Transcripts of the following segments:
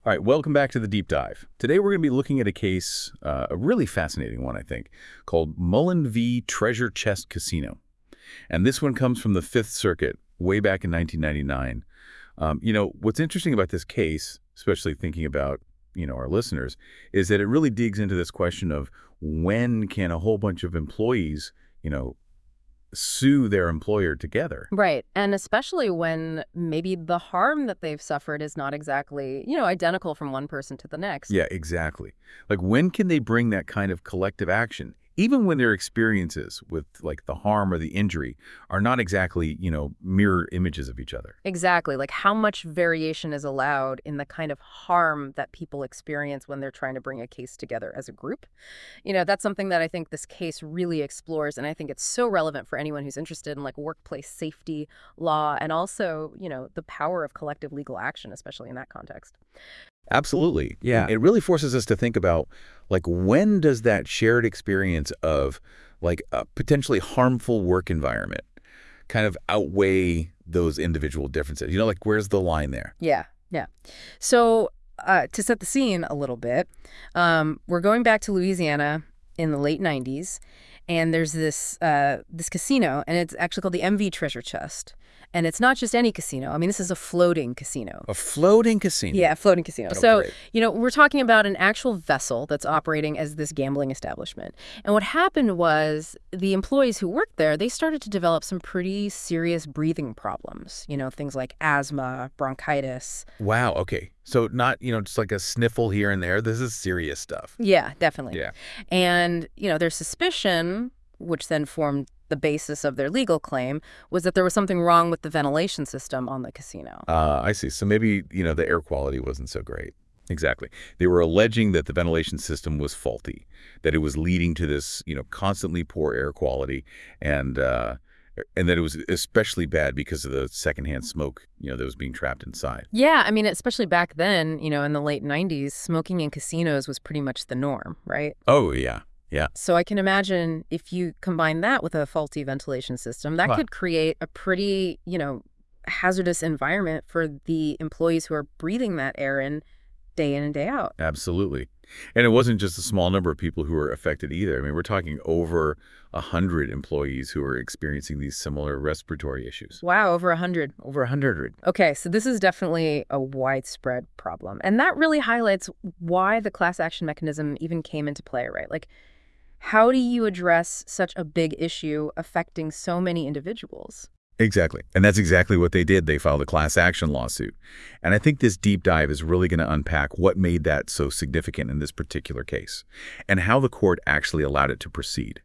All right, welcome back to the deep dive. Today we're going to be looking at a case, a really fascinating one, I think, called Mullen v. Treasure Chest Casino. And this one comes from the Fifth Circuit way back in 1999. What's interesting about this case, especially thinking about, our listeners, is that it really digs into this question of when can a whole bunch of employees, sue their employer together. Right. And especially when maybe the harm that they've suffered is not exactly, identical from one person to the next. Yeah, exactly. Like, when can they bring that kind of collective action, even when their experiences with, like, the harm or the injury are not exactly, mirror images of each other? Exactly. Like how much variation is allowed in the kind of harm that people experience when they're trying to bring a case together as a group. That's something that I think this case really explores. And I think it's so relevant for anyone who's interested in like workplace safety law and also, the power of collective legal action, especially in that context. Absolutely. Yeah. It really forces us to think about, like, when does that shared experience of, like, a potentially harmful work environment kind of outweigh those individual differences? Like, where's the line there? Yeah. Yeah. So to set the scene a little bit, we're going back to Louisiana in the late 90s, and there's this casino, and it's actually called the MV Treasure Chest. And it's not just any casino. I mean, this is a floating casino. A floating casino? Yeah, a floating casino. Oh, So, great. we're talking about an actual vessel that's operating as this gambling establishment. And what happened was the employees who worked there, they started to develop some pretty serious breathing problems, things like asthma, bronchitis. Wow, okay. So not, just like a sniffle here and there. This is serious stuff. Yeah, definitely. Yeah. And, their suspicion, which then formed the basis of their legal claim, was that there was something wrong with the ventilation system on the casino. I see. So maybe, the air quality wasn't so great. Exactly. They were alleging that the ventilation system was faulty, that it was leading to this, constantly poor air quality, and that it was especially bad because of the secondhand smoke, that was being trapped inside. Yeah, I mean, especially back then, in the late 90s, smoking in casinos was pretty much the norm, right? Oh, yeah. Yeah. So I can imagine if you combine that with a faulty ventilation system, that could create a pretty, hazardous environment for the employees who are breathing that air in and day out. Absolutely. And it wasn't just a small number of people who were affected either. I mean, we're talking over 100 employees who are experiencing these similar respiratory issues. Wow, over 100. Over 100. Okay, so this is definitely a widespread problem. And that really highlights why the class action mechanism even came into play, right? Like, how do you address such a big issue affecting so many individuals? Exactly. And that's exactly what they did. They filed a class action lawsuit. And I think this deep dive is really going to unpack what made that so significant in this particular case and how the court actually allowed it to proceed.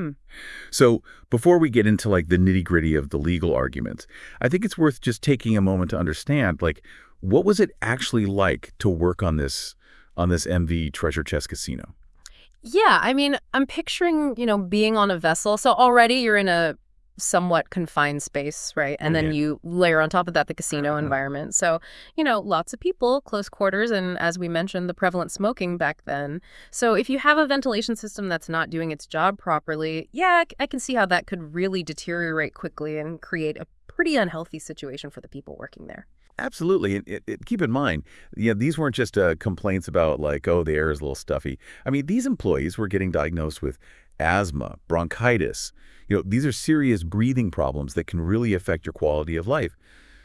So before we get into like the nitty-gritty of the legal arguments, I think it's worth just taking a moment to understand, like, what was it actually like to work on this MV Treasure Chest Casino? Yeah, I mean, I'm picturing, being on a vessel. So already you're in a somewhat confined space, right? And then you layer on top of that the casino environment. So, lots of people, close quarters, and as we mentioned, the prevalent smoking back then. So if you have a ventilation system that's not doing its job properly, yeah, I can see how that could really deteriorate quickly and create a pretty unhealthy situation for the people working there. Absolutely. And keep in mind, these weren't just complaints about like, oh, the air is a little stuffy. I mean, these employees were getting diagnosed with asthma, bronchitis. These are serious breathing problems that can really affect your quality of life.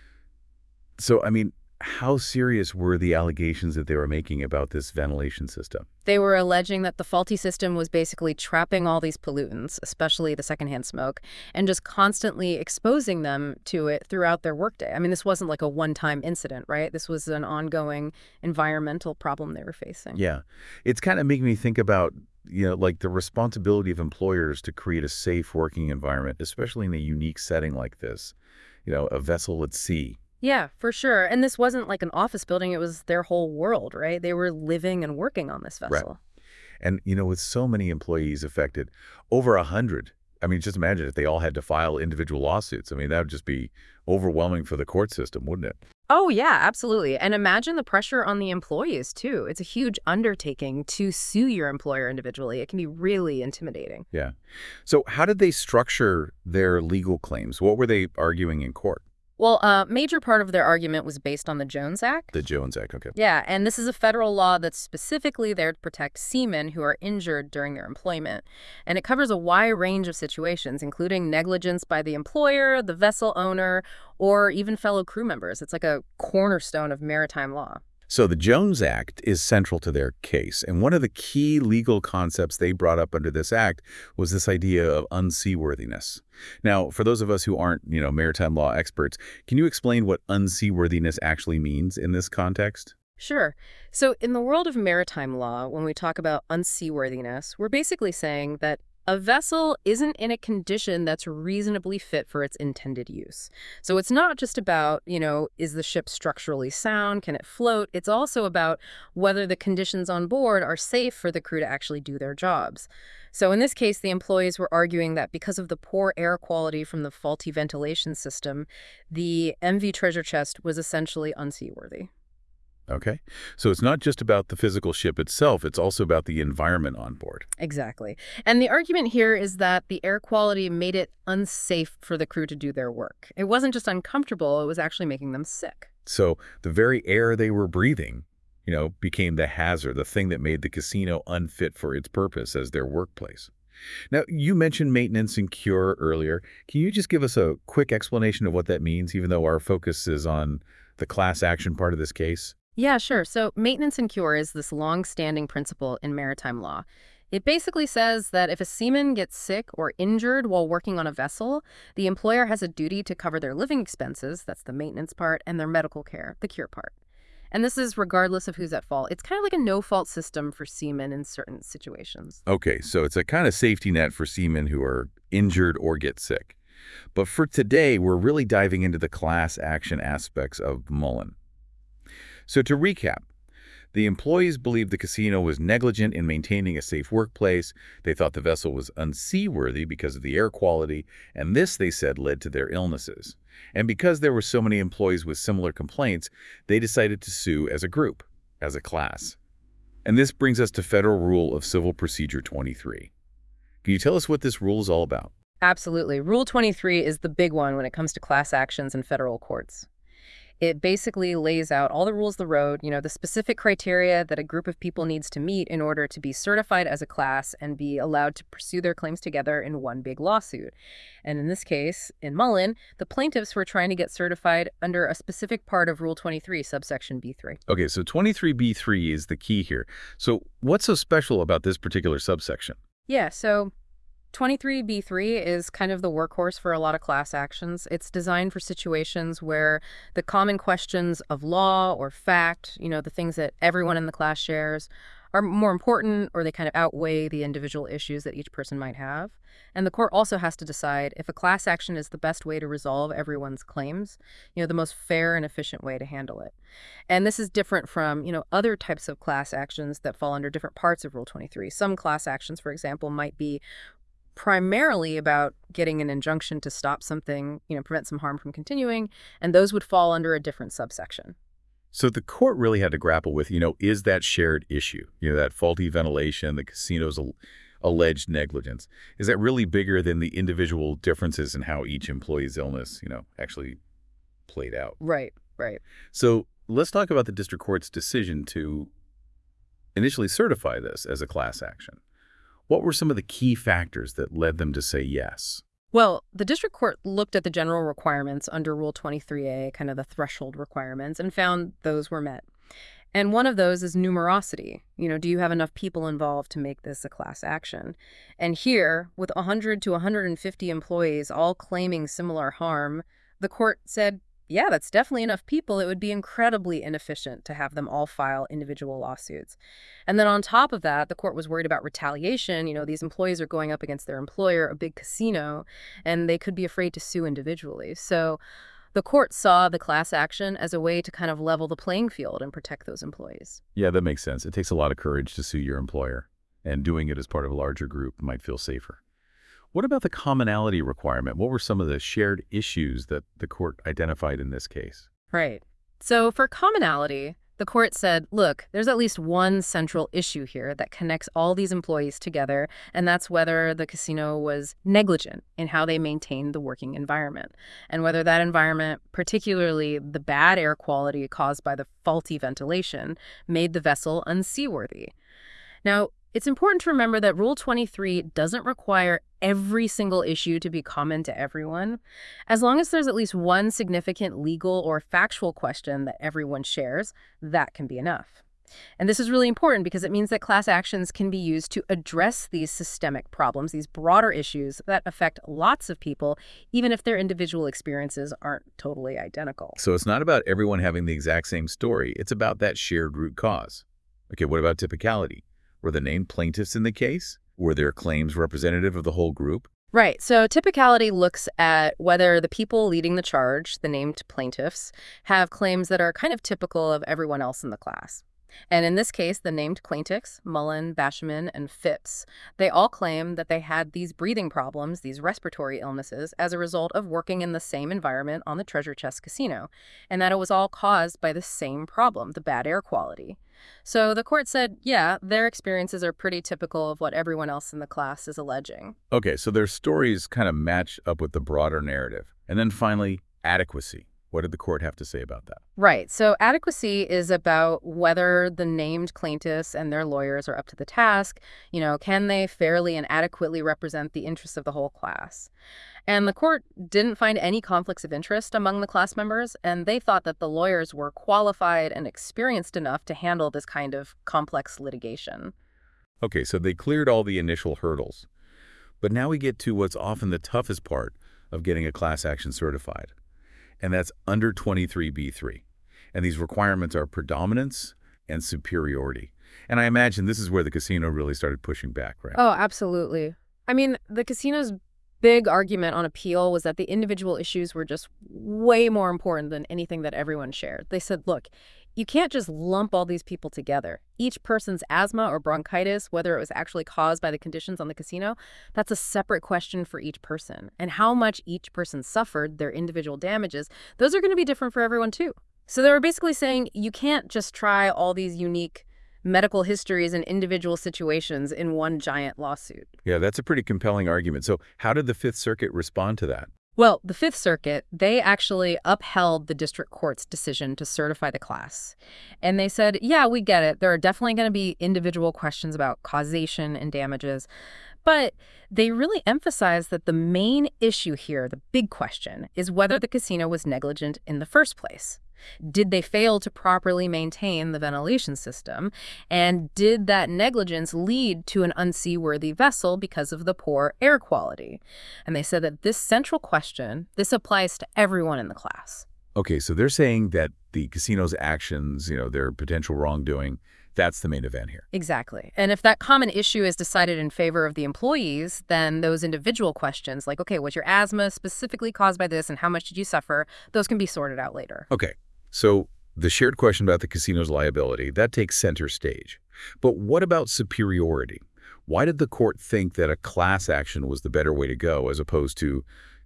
So, I mean, how serious were the allegations that they were making about this ventilation system? They were alleging that the faulty system was basically trapping all these pollutants, especially the secondhand smoke, and just constantly exposing them to it throughout their workday. I mean, this wasn't like a one-time incident, right? This was an ongoing environmental problem they were facing. Yeah. It's kind of making me think about, like the responsibility of employers to create a safe working environment, especially in a unique setting like this, a vessel at sea. Yeah, for sure. And this wasn't like an office building. It was their whole world, right? They were living and working on this vessel. Right. And, with so many employees affected, over 100, I mean, just imagine if they all had to file individual lawsuits. I mean, that would just be overwhelming for the court system, wouldn't it? Oh, yeah, absolutely. And imagine the pressure on the employees, too. It's a huge undertaking to sue your employer individually. It can be really intimidating. Yeah. So how did they structure their legal claims? What were they arguing in court? Well, a major part of their argument was based on the Jones Act. The Jones Act, okay. Yeah, and this is a federal law that's specifically there to protect seamen who are injured during their employment. And it covers a wide range of situations, including negligence by the employer, the vessel owner, or even fellow crew members. It's like a cornerstone of maritime law. So the Jones Act is central to their case, and one of the key legal concepts they brought up under this act was this idea of unseaworthiness. Now, for those of us who aren't, maritime law experts, can you explain what unseaworthiness actually means in this context? Sure. So, in the world of maritime law, when we talk about unseaworthiness, we're basically saying that a vessel isn't in a condition that's reasonably fit for its intended use. So it's not just about, is the ship structurally sound? Can it float? It's also about whether the conditions on board are safe for the crew to actually do their jobs. So in this case, the employees were arguing that because of the poor air quality from the faulty ventilation system, the MV Treasure Chest was essentially unseaworthy. Okay. So it's not just about the physical ship itself, it's also about the environment on board. Exactly. And the argument here is that the air quality made it unsafe for the crew to do their work. It wasn't just uncomfortable, it was actually making them sick. So the very air they were breathing, became the hazard, the thing that made the casino unfit for its purpose as their workplace. Now, you mentioned maintenance and cure earlier. Can you just give us a quick explanation of what that means, even though our focus is on the class action part of this case? Yeah, sure. So maintenance and cure is this long-standing principle in maritime law. It basically says that if a seaman gets sick or injured while working on a vessel, the employer has a duty to cover their living expenses, that's the maintenance part, and their medical care, the cure part. And this is regardless of who's at fault. It's kind of like a no-fault system for seamen in certain situations. Okay, so it's a kind of safety net for seamen who are injured or get sick. But for today, we're really diving into the class action aspects of Mullen. So to recap, the employees believed the casino was negligent in maintaining a safe workplace. They thought the vessel was unseaworthy because of the air quality, and this, they said, led to their illnesses. And because there were so many employees with similar complaints, they decided to sue as a group, as a class. And this brings us to Federal Rule of Civil Procedure 23. Can you tell us what this rule is all about? Absolutely. Rule 23 is the big one when it comes to class actions in federal courts. It basically lays out all the rules of the road, the specific criteria that a group of people needs to meet in order to be certified as a class and be allowed to pursue their claims together in one big lawsuit. And in this case, in Mullen, the plaintiffs were trying to get certified under a specific part of Rule 23, subsection B3. Okay, so 23B3 is the key here. So what's so special about this particular subsection? Yeah, so 23B3 is kind of the workhorse for a lot of class actions. It's designed for situations where the common questions of law or fact, the things that everyone in the class shares, are more important or they kind of outweigh the individual issues that each person might have. And the court also has to decide if a class action is the best way to resolve everyone's claims, the most fair and efficient way to handle it. And this is different from, other types of class actions that fall under different parts of Rule 23. Some class actions, for example, might be primarily about getting an injunction to stop something, prevent some harm from continuing, and those would fall under a different subsection. So the court really had to grapple with, is that shared issue, that faulty ventilation, the casino's alleged negligence, is that really bigger than the individual differences in how each employee's illness, actually played out? Right, right. So let's talk about the district court's decision to initially certify this as a class action. What were some of the key factors that led them to say yes? Well, the district court looked at the general requirements under Rule 23A, kind of the threshold requirements, and found those were met. And one of those is numerosity. Do you have enough people involved to make this a class action? And here, with 100 to 150 employees all claiming similar harm, the court said, yeah, that's definitely enough people. It would be incredibly inefficient to have them all file individual lawsuits. And then on top of that, the court was worried about retaliation. These employees are going up against their employer, a big casino, and they could be afraid to sue individually. So the court saw the class action as a way to kind of level the playing field and protect those employees. Yeah, that makes sense. It takes a lot of courage to sue your employer, and doing it as part of a larger group might feel safer. What about the commonality requirement? What were some of the shared issues that the court identified in this case? Right. So for commonality, The court said, look, there's at least one central issue here that connects all these employees together, and that's whether the casino was negligent in how they maintained the working environment, and whether that environment, particularly the bad air quality caused by the faulty ventilation, made the vessel unseaworthy. Now, it's important to remember that Rule 23 doesn't require every single issue to be common to everyone. As long as there's at least one significant legal or factual question that everyone shares, that can be enough. And this is really important because it means that class actions can be used to address these systemic problems, these broader issues that affect lots of people, even if their individual experiences aren't totally identical. So it's not about everyone having the exact same story. It's about that shared root cause. Okay, what about typicality? Were the named plaintiffs in the case? Were their claims representative of the whole group? Right. So typicality looks at whether the people leading the charge, the named plaintiffs, have claims that are kind of typical of everyone else in the class. And in this case, the named plaintiffs, Mullen, Bashaman, and Phipps, they all claim that they had these breathing problems, these respiratory illnesses, as a result of working in the same environment on the Treasure Chest Casino, and that it was all caused by the same problem, the bad air quality. So the court said, yeah, their experiences are pretty typical of what everyone else in the class is alleging. Okay, so their stories kind of match up with the broader narrative. And then finally, adequacy. What did the court have to say about that? Right. So adequacy is about whether the named plaintiffs and their lawyers are up to the task. Can they fairly and adequately represent the interests of the whole class? And the court didn't find any conflicts of interest among the class members, and they thought that the lawyers were qualified and experienced enough to handle this kind of complex litigation. Okay, so they cleared all the initial hurdles. But now we get to what's often the toughest part of getting a class action certified. And that's under 23b3. And these requirements are predominance and superiority. And I imagine this is where the casino really started pushing back, right? Oh, absolutely. I mean, the casino's big argument on appeal was that the individual issues were just way more important than anything that everyone shared. They said, look, you can't just lump all these people together. Each person's asthma or bronchitis, whether it was actually caused by the conditions on the casino, that's a separate question for each person. And how much each person suffered, their individual damages, those are going to be different for everyone too. So they were basically saying you can't just try all these unique medical histories and individual situations in one giant lawsuit. Yeah, that's a pretty compelling argument. So how did the Fifth Circuit respond to that? Well, the Fifth Circuit, they actually upheld the district court's decision to certify the class. And they said, yeah, we get it. There are definitely going to be individual questions about causation and damages. But they really emphasized that the main issue here, the big question, is whether the casino was negligent in the first place. Did they fail to properly maintain the ventilation system? And did that negligence lead to an unseaworthy vessel because of the poor air quality? And they said that this central question, this applies to everyone in the class. Okay, so they're saying that the casino's actions, their potential wrongdoing, that's the main event here. Exactly. And if that common issue is decided in favor of the employees, then those individual questions like, okay, was your asthma specifically caused by this and how much did you suffer? Those can be sorted out later. Okay. So the shared question about the casino's liability, that takes center stage. But what about superiority? Why did the court think that a class action was the better way to go as opposed to,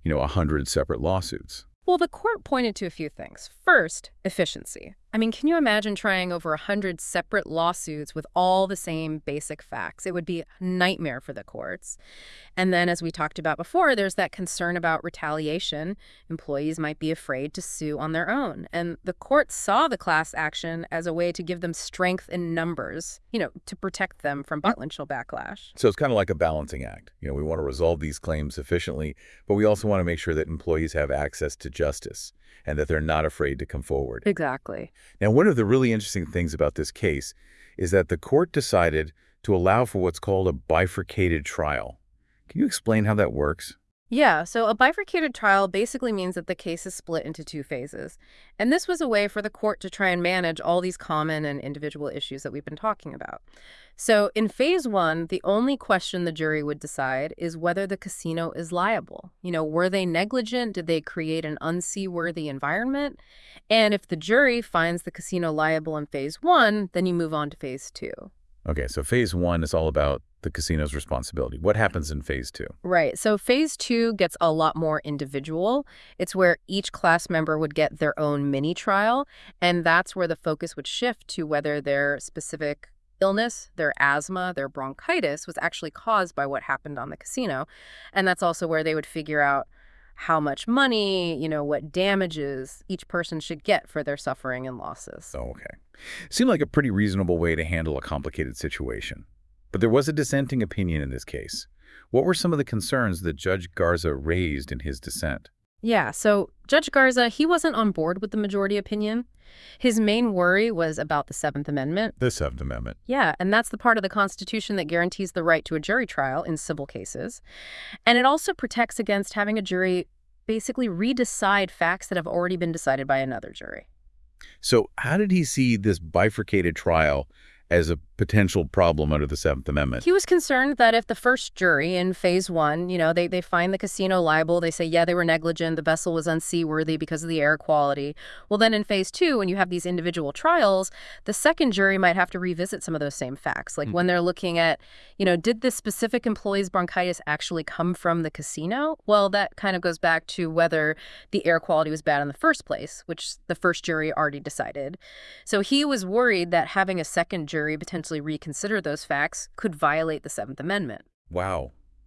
100 separate lawsuits? Well, the court pointed to a few things. First, efficiency. I mean, can you imagine trying over 100 separate lawsuits with all the same basic facts? It would be a nightmare for the courts. And then, as we talked about before, there's that concern about retaliation. Employees might be afraid to sue on their own. And the court saw the class action as a way to give them strength in numbers, to protect them from potential backlash. So it's kind of like a balancing act. We want to resolve these claims efficiently, but we also want to make sure that employees have access to justice and that they're not afraid to come forward. Exactly. Now, one of the really interesting things about this case is that the court decided to allow for what's called a bifurcated trial. Can you explain how that works? Yeah, so a bifurcated trial basically means that the case is split into two phases. And this was a way for the court to try and manage all these common and individual issues that we've been talking about. So in phase one, the only question the jury would decide is whether the casino is liable. Were they negligent? Did they create an unseaworthy environment? And if the jury finds the casino liable in phase one, then you move on to phase two. Okay, so phase one is all about the casino's responsibility. What happens in phase two? Right. So phase two gets a lot more individual. It's where each class member would get their own mini trial. And that's where the focus would shift to whether their specific illness, their asthma, their bronchitis was actually caused by what happened on the casino. And that's also where they would figure out how much money, what damages each person should get for their suffering and losses. Oh, okay. Seemed like a pretty reasonable way to handle a complicated situation. But there was a dissenting opinion in this case. What were some of the concerns that Judge Garza raised in his dissent? Yeah, so Judge Garza, he wasn't on board with the majority opinion. His main worry was about the Seventh Amendment. The Seventh Amendment. Yeah, and that's the part of the Constitution that guarantees the right to a jury trial in civil cases. And it also protects against having a jury basically redecide facts that have already been decided by another jury. So how did he see this bifurcated trial as a potential problem under the Seventh Amendment? He was concerned that if the first jury in phase one, they find the casino liable, they say, yeah, they were negligent, the vessel was unseaworthy because of the air quality. Well, then in phase two, when you have these individual trials, the second jury might have to revisit some of those same facts. Like when they're looking at, did this specific employee's bronchitis actually come from the casino? Well, that kind of goes back to whether the air quality was bad in the first place, which the first jury already decided. So he was worried that having a second jury potentially reconsider those facts could violate the Seventh Amendment. Wow.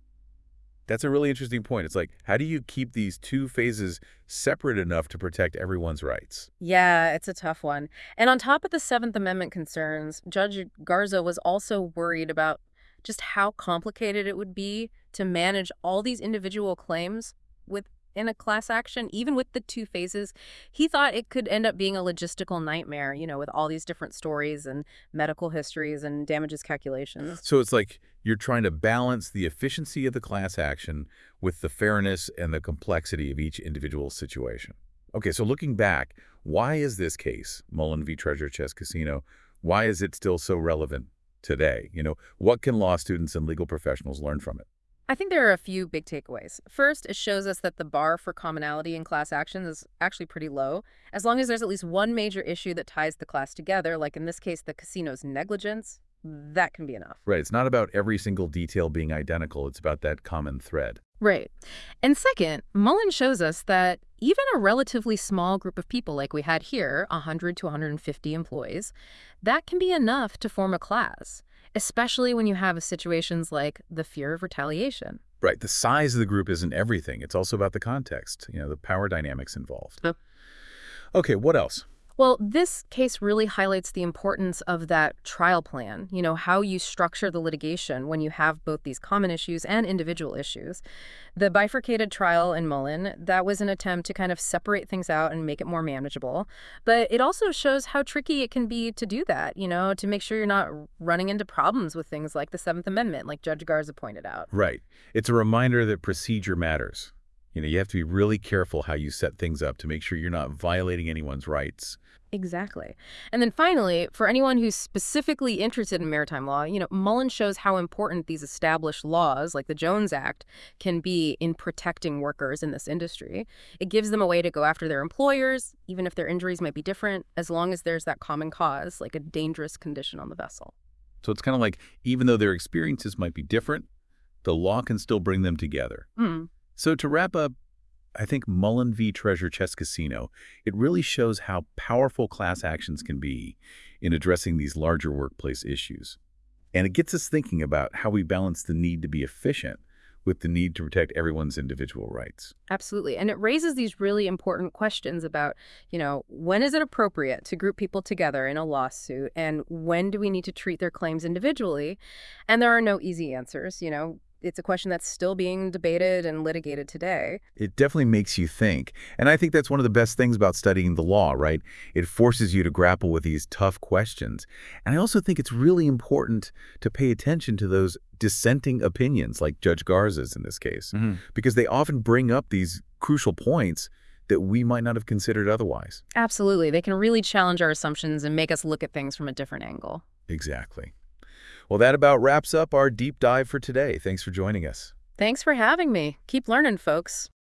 That's a really interesting point. It's like, how do you keep these two phases separate enough to protect everyone's rights? Yeah, it's a tough one. And on top of the Seventh Amendment concerns, Judge Garza was also worried about just how complicated it would be to manage all these individual claims in a class action, even with the two phases. He thought it could end up being a logistical nightmare, with all these different stories and medical histories and damages calculations. So it's like you're trying to balance the efficiency of the class action with the fairness and the complexity of each individual situation. Okay, so looking back, why is this case, Mullen v. Treasure Chest Casino, why is it still so relevant today? What can law students and legal professionals learn from it? I think there are a few big takeaways. First, it shows us that the bar for commonality in class actions is actually pretty low. As long as there's at least one major issue that ties the class together, like in this case, the casino's negligence, that can be enough. Right. It's not about every single detail being identical. It's about that common thread. Right. And second, Mullen shows us that even a relatively small group of people like we had here, 100 to 150 employees, that can be enough to form a class, especially when you have situations like the fear of retaliation. Right. The size of the group isn't everything. It's also about the context, the power dynamics involved. Yep. Okay, what else? Well, this case really highlights the importance of that trial plan, how you structure the litigation when you have both these common issues and individual issues. The bifurcated trial in Mullen, that was an attempt to kind of separate things out and make it more manageable. But it also shows how tricky it can be to do that, to make sure you're not running into problems with things like the Seventh Amendment, like Judge Garza pointed out. Right. It's a reminder that procedure matters. You have to be really careful how you set things up to make sure you're not violating anyone's rights. Exactly. And then finally, for anyone who's specifically interested in maritime law, Mullen shows how important these established laws, like the Jones Act, can be in protecting workers in this industry. It gives them a way to go after their employers, even if their injuries might be different, as long as there's that common cause, like a dangerous condition on the vessel. So it's kind of like, even though their experiences might be different, the law can still bring them together. So to wrap up, I think Mullen v. Treasure Chest Casino, it really shows how powerful class actions can be in addressing these larger workplace issues. And it gets us thinking about how we balance the need to be efficient with the need to protect everyone's individual rights. Absolutely. And it raises these really important questions about, when is it appropriate to group people together in a lawsuit, and when do we need to treat their claims individually? And there are no easy answers, It's a question that's still being debated and litigated today. It definitely makes you think. And I think that's one of the best things about studying the law, right? It forces you to grapple with these tough questions. And I also think it's really important to pay attention to those dissenting opinions, like Judge Garza's in this case, because they often bring up these crucial points that we might not have considered otherwise. Absolutely. They can really challenge our assumptions and make us look at things from a different angle. Exactly. Well, that about wraps up our deep dive for today. Thanks for joining us. Thanks for having me. Keep learning, folks.